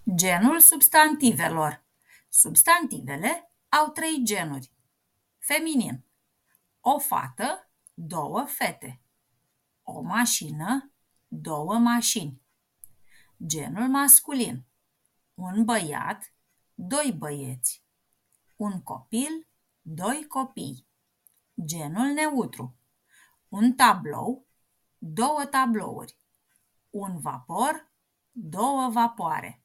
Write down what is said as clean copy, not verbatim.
Genul substantivelor. Substantivele au 3 genuri. Feminin. O fată, 2 fete. O mașină, 2 mașini. Genul masculin. Un băiat, 2 băieți. Un copil, 2 copii. Genul neutru. Un tablou, 2 tablouri. Un vapor, 2 vapoare.